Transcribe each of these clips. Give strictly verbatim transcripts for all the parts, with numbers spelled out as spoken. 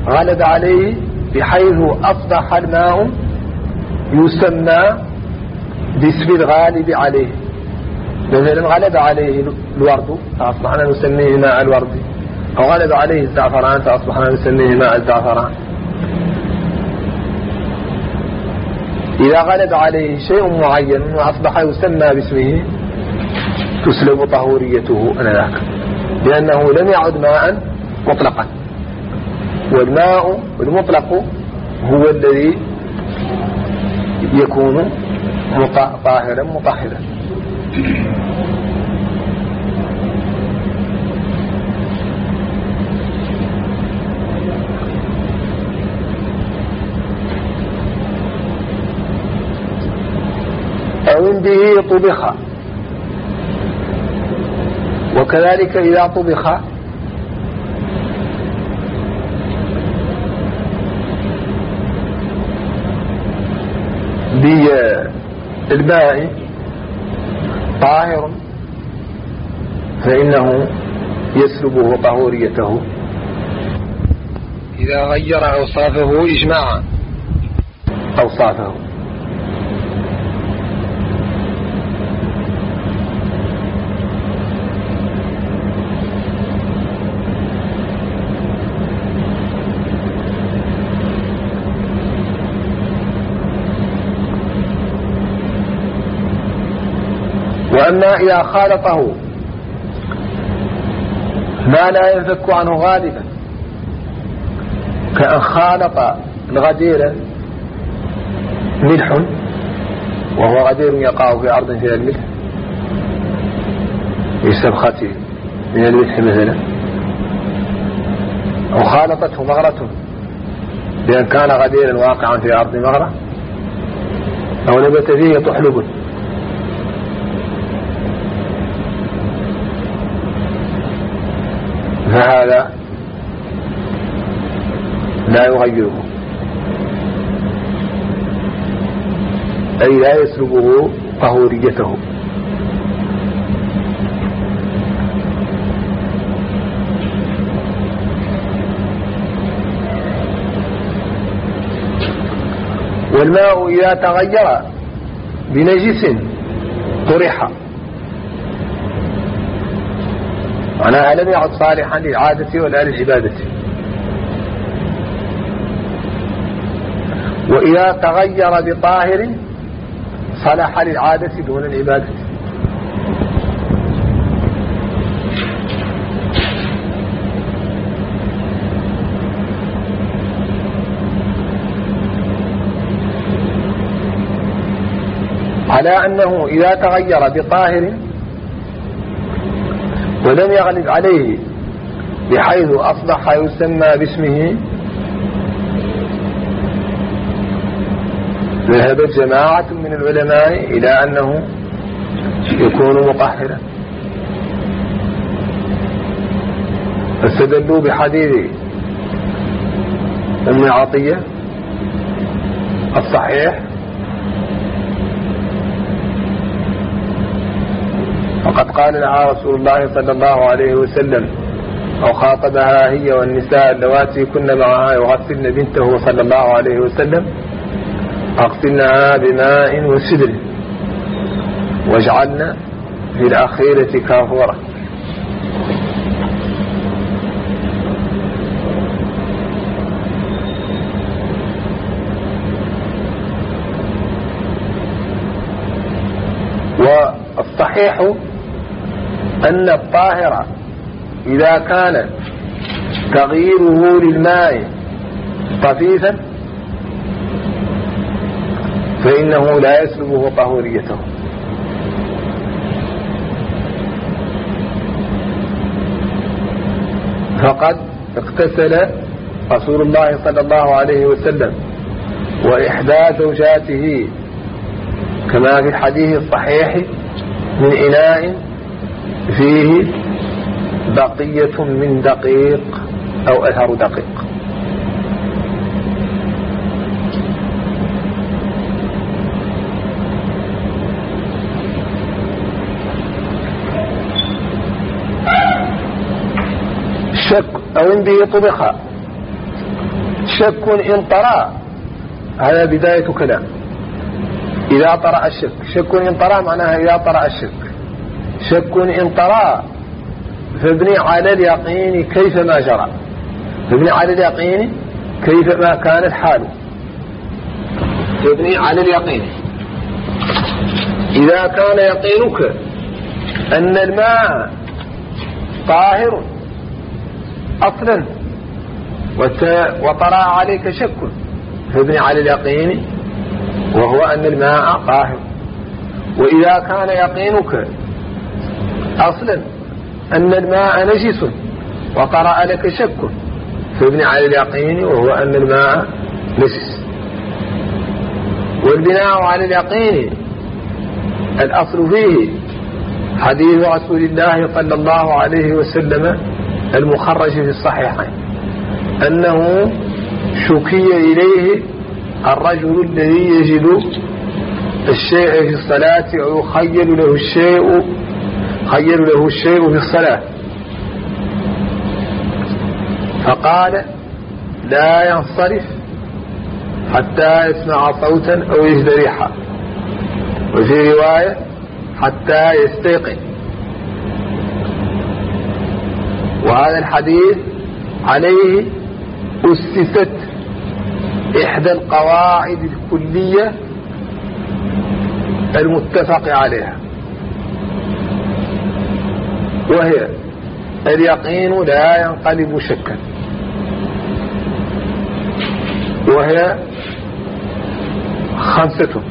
غلب عليه بحيث أصبح الماء يسمى باسم الغالب عليه. مثلا غلب عليه الورد فأصبحنا نسميه ماء الورد، أو غلب عليه الزعفران فأصبحنا نسميه ماء الزعفران. إذا غلب عليه شيء معين وأصبح يسمى باسمه تسلب طهوريته أنذاك، لأنه لم يعد ماء مطلقا، والماء المطلق هو الذي يكون طاهرا مطهرا. أو به طبخ، وكذلك إذا طبخ بالماء طاهر فإنه يسلبه طهوريته إذا غير أوصافه إجماعا أوصافه. وأما إذا خالطه ما لا ينفك عنه غالبا، كأن خالط الغدير ملح، وهو غدير يقع في أرض فيها الملح بسبخة من الملح مثلا، أو خالطته مغرة بأن كان غديرا واقعا في أرض مغرة، أو نبت فيه طحلب، فهذا لا يغيره، أي لا يسلبه طهوريته. والماء إذا تغير بنجس طرح، معناها لم يعد صالحا للعادة ولا للعبادة. وإذا تغير بطاهر صلح للعادة دون العبادة. على أنه إذا تغير بطاهر ولم يغلب عليه بحيث أصبح يسمى باسمه ذهبت جماعة من العلماء إلى أنه يكون مطهرا، فاستدلوا بحديث أم عطية الصحيح وقد قال لها رسول الله صلى الله عليه وسلم، أو خاطبها هي والنساء اللواتي كن معها يغسلن بنته صلى الله عليه وسلم: أغسلنها بماء وسدر واجعلنا في الأخيرة كافورا. والصحيح أن الطاهر إذا كان تغييره للماء طفيفا فإنه لا يسلبه طهوريته، فقد اغتسل رسول الله صلى الله عليه وسلم وإحدى زوجاته كما في الحديث الصحيح من إناء فيه بقية من دقيق أو أثر دقيق. شك أو به طبخ، شك إن طرأ، هذا بداية كلام. إذا طرأ الشك، شك إن طرأ معناها إذا طرأ الشك. شك إن طرأ فابني على اليقين كيفما جرى، فابني على اليقين كيفما كانت حاله، فابني على اليقين. إذا كان يقينك أن الماء طاهر أصلا وطرأ عليك شك، فابني على اليقين وهو أن الماء طاهر. وإذا كان يقينك أصلا أن الماء نجس وطرأ لك شك، فابني على اليقين وهو أن الماء نجس. والبناء على اليقين الأصل فيه حديث رسول الله صلى الله عليه وسلم المخرج في الصحيحين أنه شكي إليه الرجل الذي يجد الشيء في الصلاة أو يخيل له الشيء خيل له الشيء في الصلاة، فقال لا ينصرف حتى يسمع صوتا أو يجد ريحا، وفي رواية حتى يستيقن. وهذا الحديث عليه أسست إحدى القواعد الكلية المتفق عليها، وهي اليقين لا ينقلب شكا، وهي خمسة: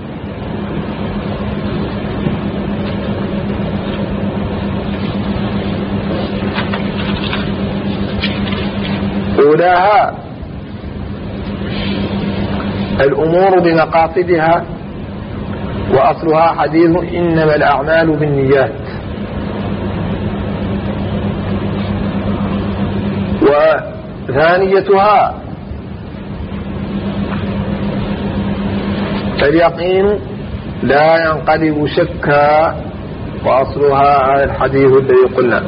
أولاها الأمور بمقاصدها، وأصلها حديث إنما الأعمال بالنيات. وثانيتها اليقين لا ينقلب شكا، وأصلها الحديث الذي قلنا.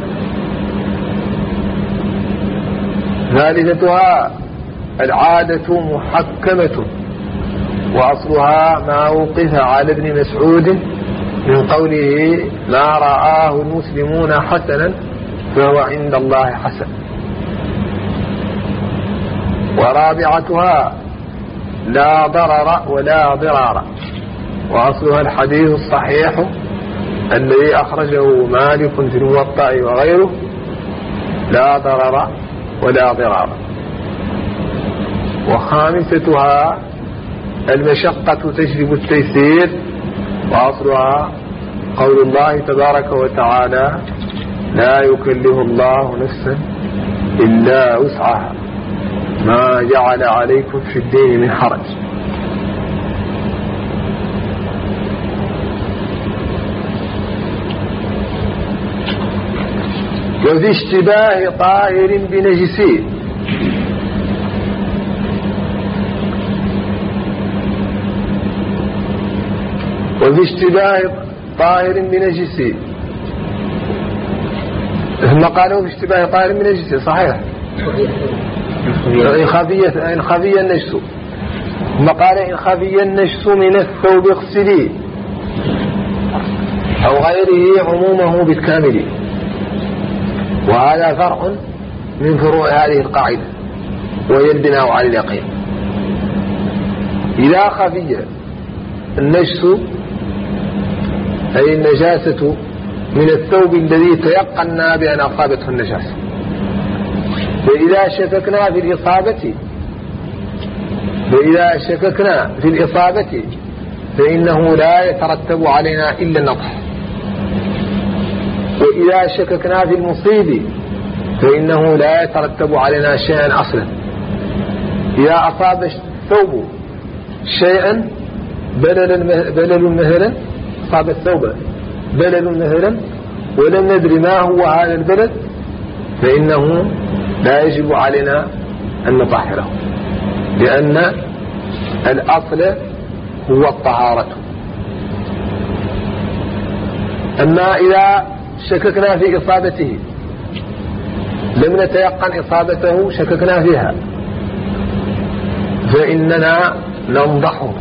ثالثتها العادة محكمة، وأصلها ما وقف على ابن مسعود من قوله ما رآه المسلمون حسنا فهو عند الله حسن. ورابعتها لا ضرر ولا ضرار، وأصلها الحديث الصحيح الذي أخرجه مالك في الموطأ وغيره: لا ضرر ولا ضرار. وخامستها المشقة تجلب التيسير، وأصلها قول الله تبارك وتعالى لا يكلف الله نفسا إلا وسعها ما جعل عليكم في الدين من حرج. وذي اشتباه طاهر بنجسين، وفي اشتباه طاهر بنجسين، ثم قالوا في اشتباه طاهر بنجسين صحيح، إن خفي إن خفي النجس، ثم قال إن خفي النجس من الثوب اغسليه أو غيره عمومه بالكامل. وهذا فرع من فروع هذه القاعدة، وهي البناء على اليقين. إذا خفي النجس أي النجاسة من الثوب الذي تيقنا بأن أصابته النجاسة، فإذا شككنا في الإصابة فإذا شككنا في الإصابة فإنه لا يترتب علينا إلا النضح. وإذا شككنا في المصيب فإنه لا يترتب علينا شيئا أصلا. إذا أصاب الثوب شيئا بلل مثلا، أصاب الثوب بلل مثلا ولم ندري ما هو هذا البلد، فإنه لا يجب علينا أن نطهره، لأن الأصل هو الطهارة. أما إذا شككنا في إصابته لم نتيقن إصابته، شككنا فيها فإننا ننضحه.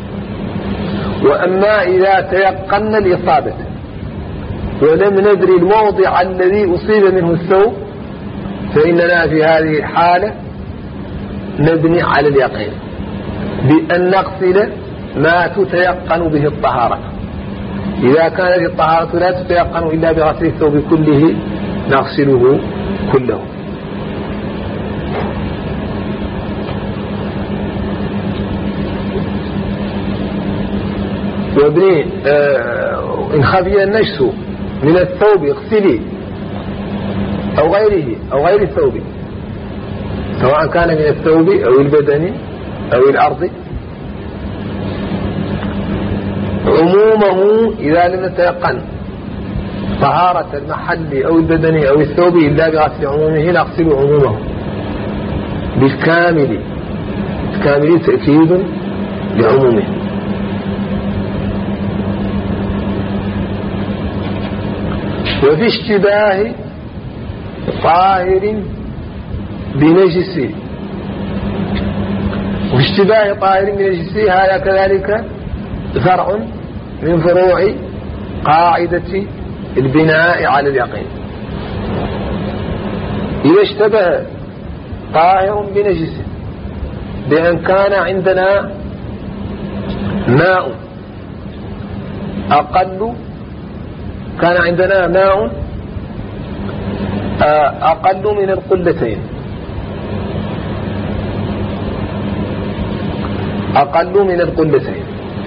وأما إذا تيقنا الإصابة ولم ندري الموضع الذي أصيب منه الثوب فإننا في هذه الحالة نبني على اليقين بأن نغسل ما تتيقن به الطهارة. إذا كانت الطهارة لا تتيقن إلا بغسل الثوب كله نغسله كله. وابني آه إن خفي النجس من الثوب اغسلي أو غيره أو غير الثوب، سواء كان من الثوب أو البدن أو الأرض، عمومه إذا لم نتيقن طهارة المحل أو البدن أو الثوب إلا بغسل عمومه نغسل عمومه بالكامل. الكامل تأكيد لعمومه. وفي اشتباه طاهر بنجس، وفي اشتباه طاهر بنجس هذا كذلك فرع من فروع قاعدة البناء على اليقين. إذا اشتبه طاهر بنجس بأن كان عندنا ماء أقل كان عندنا ماء أقل من القلتين أقل من القلتين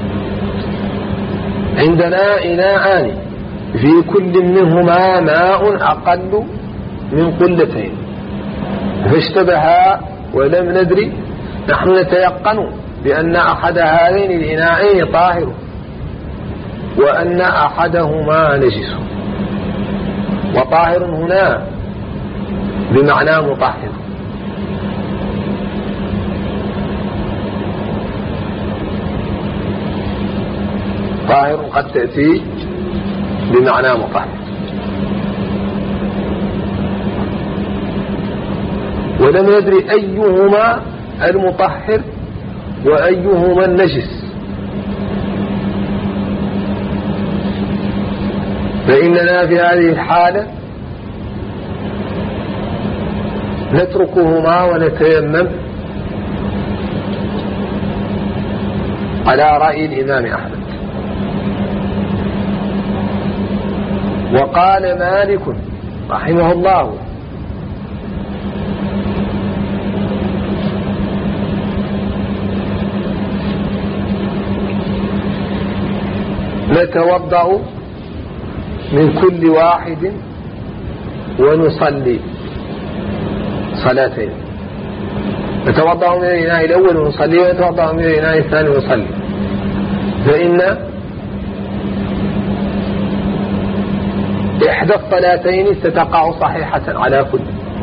عندنا إناءان في كل منهما ماء أقل من قلتين فاشتبها ولم ندري، نحن نتيقن بأن أحد هذين الإناءين طاهر وأن أحدهما نجس. وطاهر هنا بمعنى مطهر. طاهر قد تأتي بمعنى مطهر. ولم ندري أيهما المطهر وأيهما النجس، فإننا في هذه الحالة نتركهما ونتيمم على رأي الإمام أحمد. وقال مالك رحمه الله نتوضأ من كل واحد ونصلي صلاتين. نتوضأ من الإناء الأول ونصلي ونتوضأ من الإناء الثاني ونصلي، فإن إحدى الصلاتين ستقع صحيحة على كل.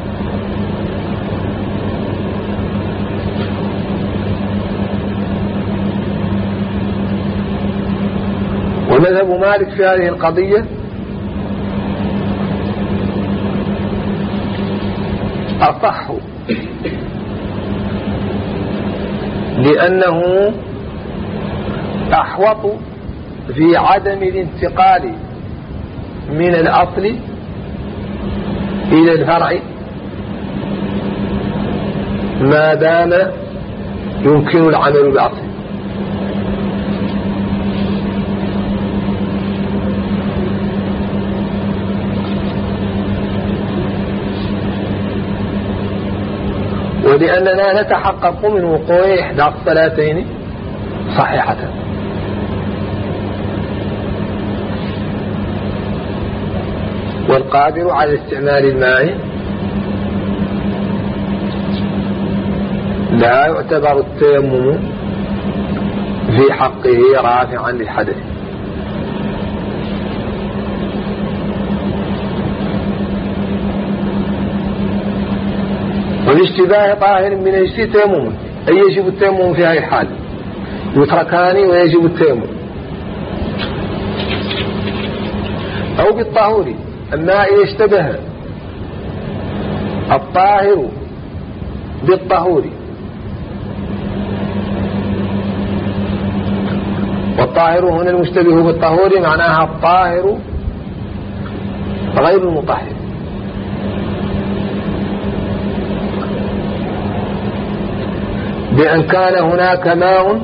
ومذهب مالك في هذه القضية أصح، لأنه أحوط في عدم الانتقال من الأصل إلى الفرع ما دام يمكن العمل بالأصل. ولأننا نتحقق من وقوع إحدى الصلاتين صحيحة. والقادر على استعمال الماء لا يعتبر التيمم في حقه رافعا للحدث. والاشتباه طاهر من نجس تيمم، أي يجب التيمم في هذه الحال، يتركان ويجب التيمم. أو بالطهور. أما إذا اشتبه الطاهر بالطهور والطاهر هنا المشتبه بالطهور معناها الطاهر غير المطهر. بأن كان هناك ماء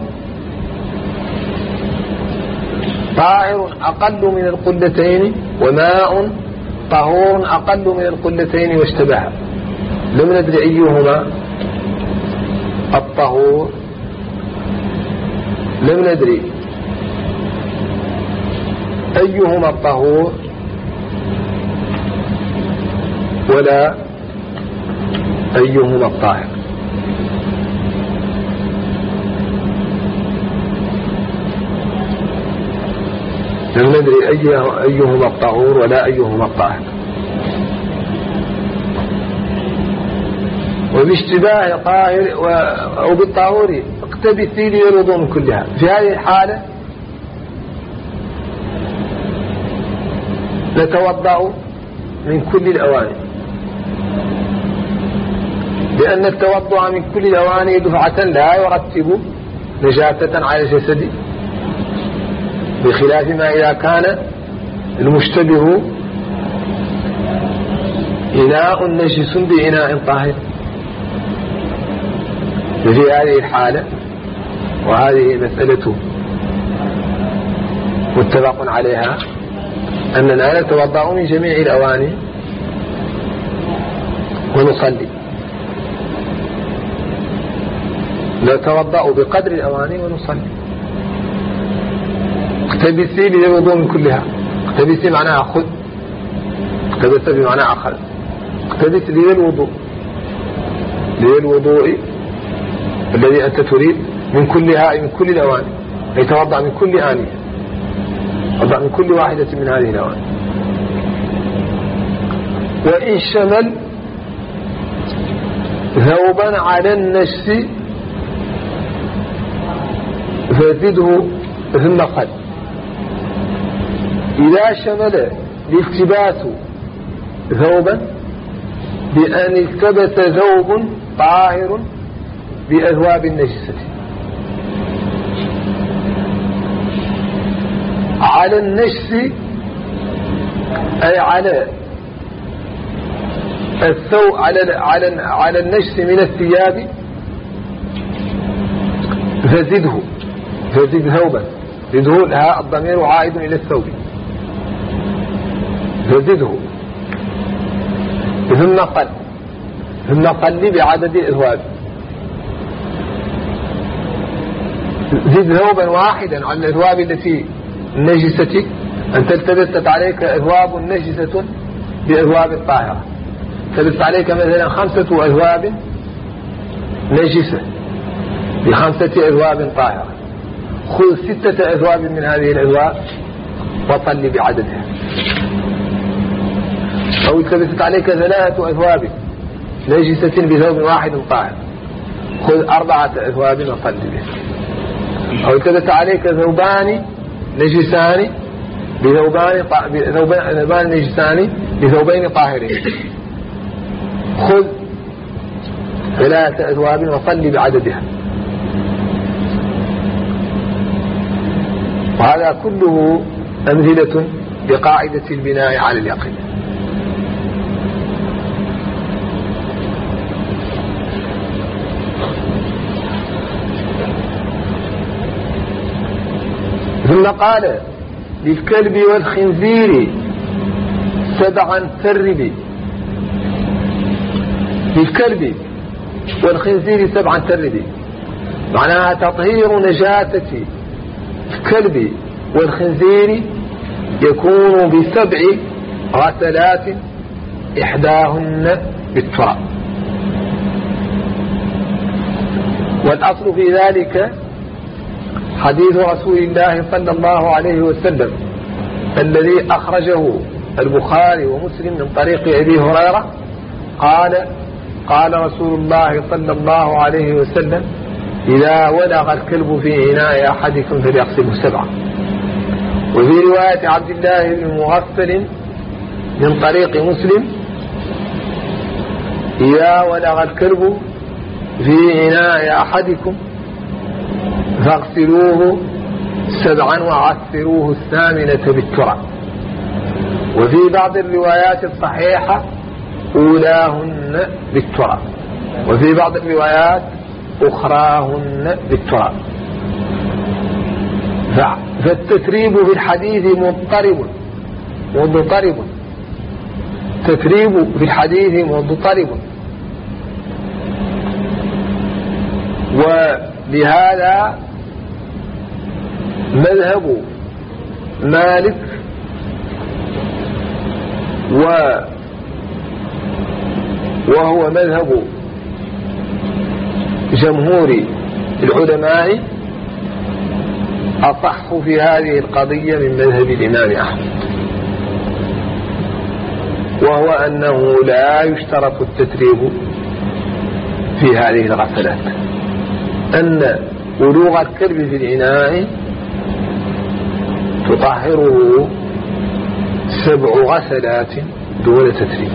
طاهر أقل من القلتين وماء طهور أقل من القلتين واشتبه، لم ندري أيهما الطهور، لم ندري أيهما الطهور ولا أيهما الطاهر. لم ندري أيهما الطهور ولا أيهما الطاهر. وباشتباه طاهر أو بالطهور اقتبس لي الوضوء من كلها. في هذه الحالة نتوضأ من كل الأواني، لأن التوضأ من كل الأواني دفعة لا يرتب نجاسة على الجسد، بخلاف ما إذا كان المشتبه إناء نجس بإناء طاهر. في هذه الحالة، وهذه مسألة متفق عليها، أننا نتوضأ من جميع الأواني ونصلي، نتوضأ بقدر الأواني ونصلي. اقتبسي للوضوء من كلها. اقتبسي معناها خذ، اقتبس بمعنى أخذ. اقتبس للوضوء، للوضوء الذي أنت تريد من كلها، من كل الأواني، يتوضأ من كل آنية، يتوضأ من كل واحدة من هذه الأواني. وإن شمل ثوبا على النجس فزده ثم قل. إذا شمل الالتباس ثوبا بأن التبس ثوب طاهر بأثواب النجسة على النجس، أي على الثوب، على على على النجس من الثياب، فزده، فزد ثوبا، زده لها الضمير عائد إلى الثوب، فزده ثم قل، ثم قل بعدد الأثواب. زد ثوبا واحدا على الأثواب التي النجسة، أن تلتبست عليك أثواب نجسة بأثواب الطاهرة، تلبست عليك مثلا خمسة أثواب نجسة بخمسة أثواب طاهرة، خذ ستة أثواب من هذه الأثواب وصل بعددها. أو التبست عليك ثلاثة أثواب نجسة بثوب واحد طاهر، خذ أربعة أثواب وصل بها. أو التبست عليك ثوبان نجسان بثوبان ثوبان نجسان بثوبين طاهرين، خذ ثلاثة أثواب وصل بعددها. وهذا كله أمثلة بقاعدة البناء على اليقين. ثم قال للكلب والخنزير سبعا تربي، للكلب والخنزير سبعا تربي معناها تطهير نجاسة الكلب والخنزير يكون بسبع غسلات إحداهن بالتراب. والأصل في ذلك حديث رسول الله صلى الله عليه وسلم الذي أخرجه البخاري ومسلم من طريق أبي هريرة قال قال رسول الله صلى الله عليه وسلم إذا ولغ الكلب في إناء أحدكم فليغسله سبعا. وفي رواية عبد الله بن مغفل من طريق مسلم إذا ولغ الكلب في إناء أحدكم فاغسلوه سبعا وعثروه الثامنة بالتراب. وفي بعض الروايات الصحيحة أولاهن بالتراب، وفي بعض الروايات أخراهن بالتراب. فالتتريب في الحديث مضطرب مضطرب تتريب في الحديث مضطرب. ولهذا مذهب مالك وهو مذهب جمهور العلماء أصح في هذه القضية من مذهب الإمام أحمد، وهو أنه لا يشترط التتريب في هذه الغسلات، أن ولوغ الكلب في الإناء تطهره سبع غسلات دون تتريب.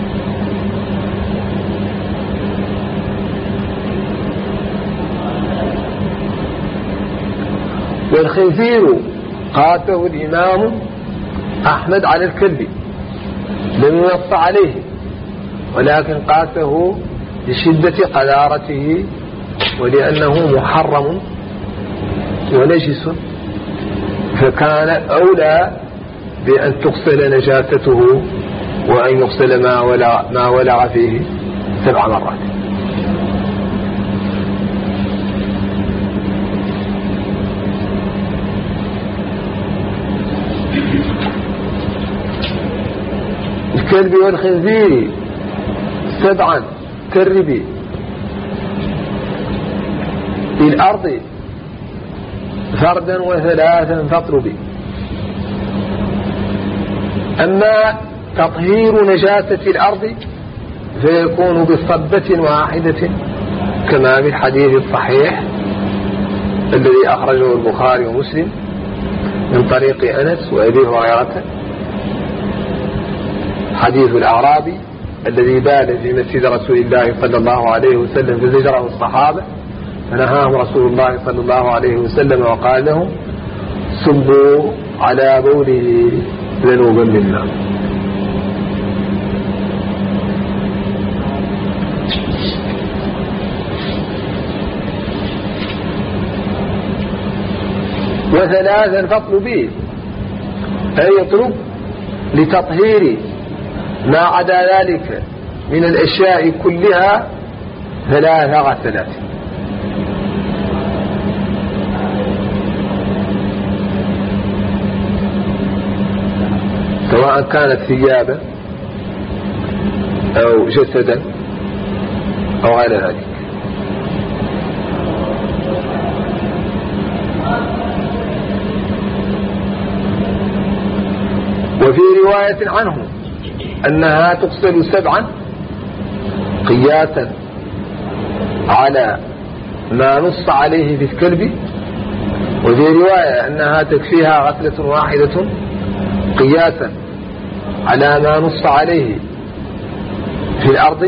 والخنزير قاسه الإمام أحمد على الكلب، لم ينص عليه، ولكن قاسه لشدة قذارته ولأنه محرم ونجس، فكان أولى بأن تغسل نجاسته وأن يغسل ما ولغ, ما ولغ فيه سبع مرات. الكلب والخنزير سبعا كالربي في الأرض فردا وثلاثا فاطربي. أما تطهير نجاسة الأرض فيكون بصبة واحدة كما في الحديث الصحيح الذي أخرجه البخاري ومسلم من طريق أنس وأبي هريرة، حديث الأعرابي الذي بال في مسجد رسول الله صلى الله عليه وسلم فزجره الصحابة فنهاهم رسول الله صلى الله عليه وسلم وقال لهم صبوا على بوله ذنوبا من ماء. وثلاثا فاطلب به، أي يطلب لتطهير ما عدا ذلك من الأشياء كلها ثلاث غسلات. سواء كانت ثيابا أو جسدا أو غير ذلك. وفي رواية عنه أنها تغسل سبعا قياسا على ما نص عليه في الكلب، وفي رواية أنها تكفيها غسلة واحدة قياسا على ما نص عليه في الأرض.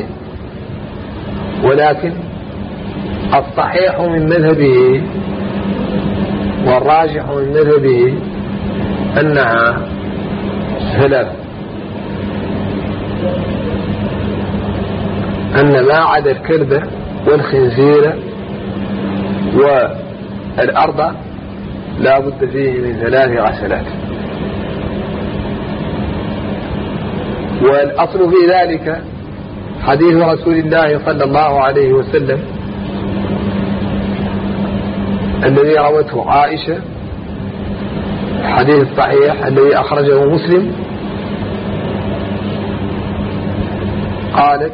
ولكن الصحيح من مذهبه والراجح من مذهبه أنها ثلاث، أن ما عدا الكلب والخنزير والأرض لا بد فيه من ثلاث غسلات. والأصل في ذلك حديث رسول الله صلى الله عليه وسلم الذي روته عائشة، الحديث الصحيح الذي أخرجه مسلم، قالت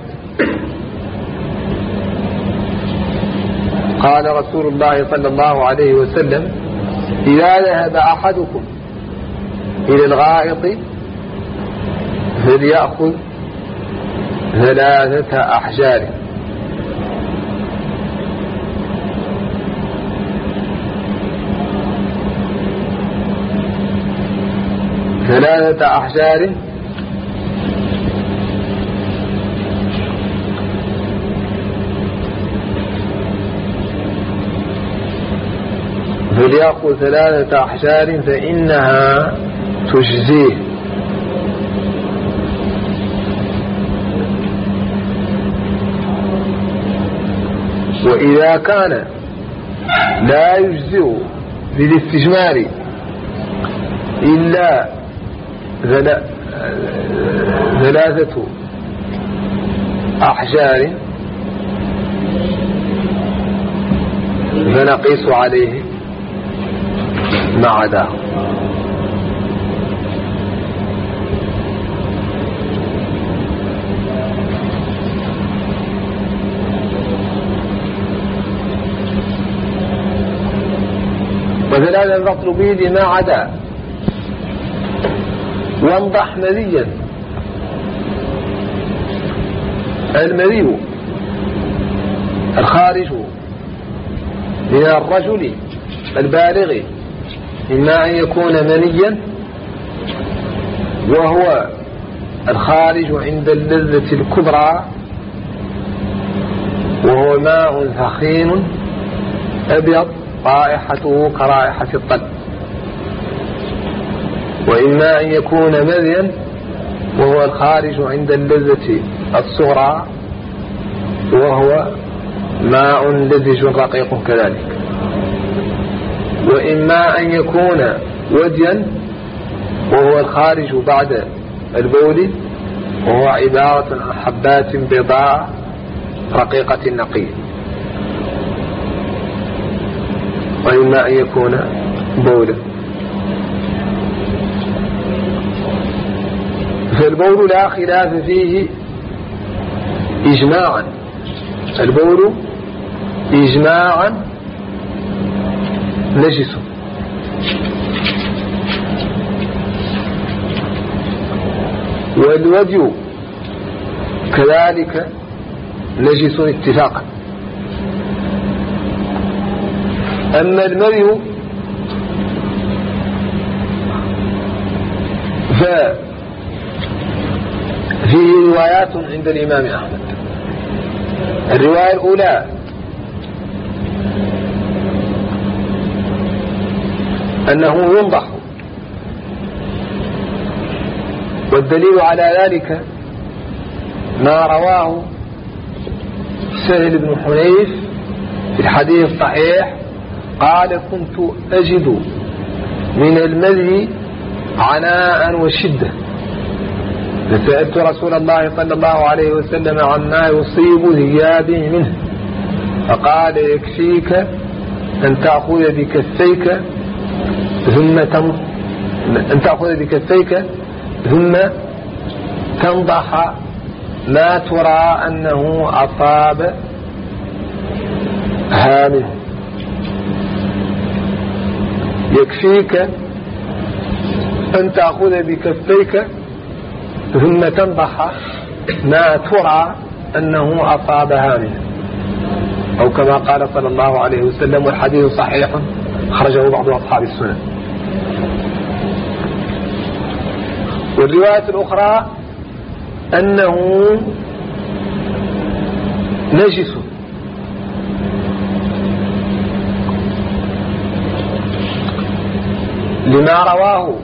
قال رسول الله صلى الله عليه وسلم إذا ذهب أحدكم إلى الغائط فليأخذ ثلاثة أحجار ثلاثة أحجار فليأخذ ثلاثة أحجار فإنها تجزيه. وإذا كان لا يجزئ بالاستجمار إلا ثلاثة أحجار فنقيس عليه ما عداه. وثلاثا فاطلب به لما عدا. وانضح مذيا. المذي الخارج من الرجل البالغ إما أن يكون منيا وهو الخارج عند اللذة الكبرى وهو ماء ثخين أبيض رائحته كرائحة الطلب، وإما أن يكون مذيا وهو الخارج عند اللذة الصغرى وهو ماء لزج رقيق كذلك، وإما أن يكون وديا وهو الخارج بعد البول وهو عبارة عن حبات بيضاء رقيقة نقية، وإما أن يكون بولا. فالبول لا خلاف فيه إجماعا، البول إجماعا نجس، والودي كذلك نجس اتفاقا. أما المري ففيه روايات عند الإمام أحمد. الرواية الأولى أنه ينضح، والدليل على ذلك ما رواه سهل بن حنيف في الحديث الصحيح قال: كنت أجد من المذي عناء وشدة فسألت رسول الله صلى الله عليه وسلم عما يصيب ثيابي منه فقال: يكفيك أن تأخذ بكفيك ثم تم أن تأخذ بكفيك ثم تنضح ما ترى أنه أصاب هامه. يكفيك أن تأخذ بكفيك ثم تنضح ما ترى أنه أصاب هامه، أو كما قال صلى الله عليه وسلم، والحديث صحيح خرجه بعض أصحاب السنن. والرواية الأخرى أنه نجس، لما رواه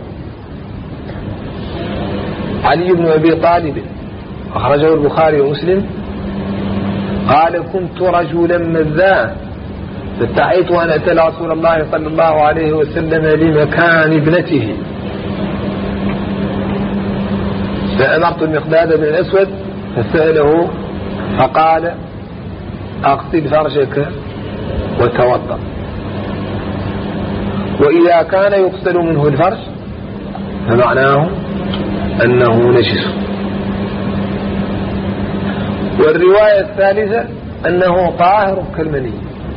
علي بن أبي طالب أخرجه البخاري ومسلم قال: كنت رجلا مذاء فاستحيت أن أتى رسول الله صلى الله عليه وسلم لمكان ابنته فأمرت المقداد بن الأسود فسأله فقال: أغسل فرجك وتوضأ. وإذا كان يغسل منه الفرج فمعناه أنه نجس. والرواية الثالثة أنه طاهر كالمني،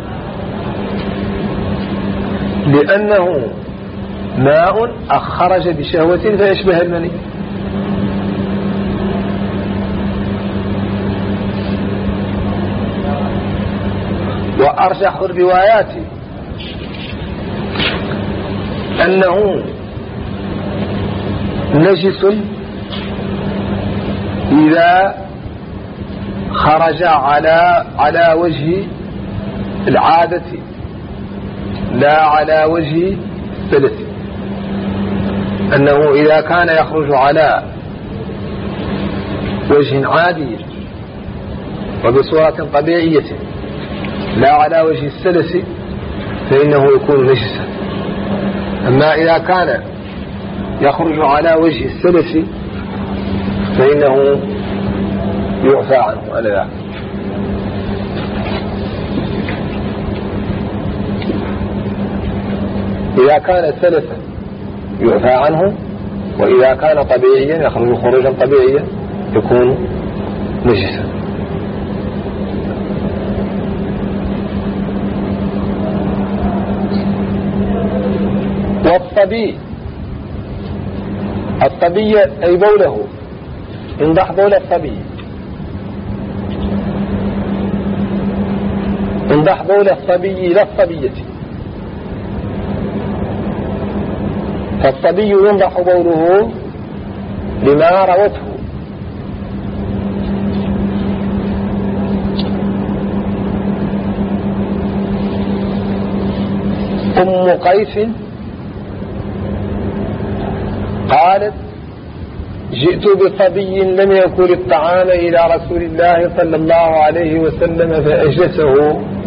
لأنه ماء أخرج بشهوة فيشبه المني. وأرجح الروايات أنه نجس إذا خرج على على وجه العادة لا على وجه السلس، أنه إذا كان يخرج على وجه عادي وبصورة طبيعية لا على وجه السلس فإنه يكون نجسا. أما إذا كان يخرج على وجه السلس فإنه يعفى عنه على ذلك. إذا كان سلسا يعفى عنه، وإذا كان طبيعيا يخرج خروجا طبيعيا يكون نجسا. والطبيعي الطبيعي أي بوله، انضح بول الطبيعي، انضح بول الطبيعي لا الطبيعية. فالطبيعي ينضح بوله لما روته أم قيس قالت: جئت بصبي لم يأكل الطعام إلى رسول الله صلى الله عليه وسلم فأجلسه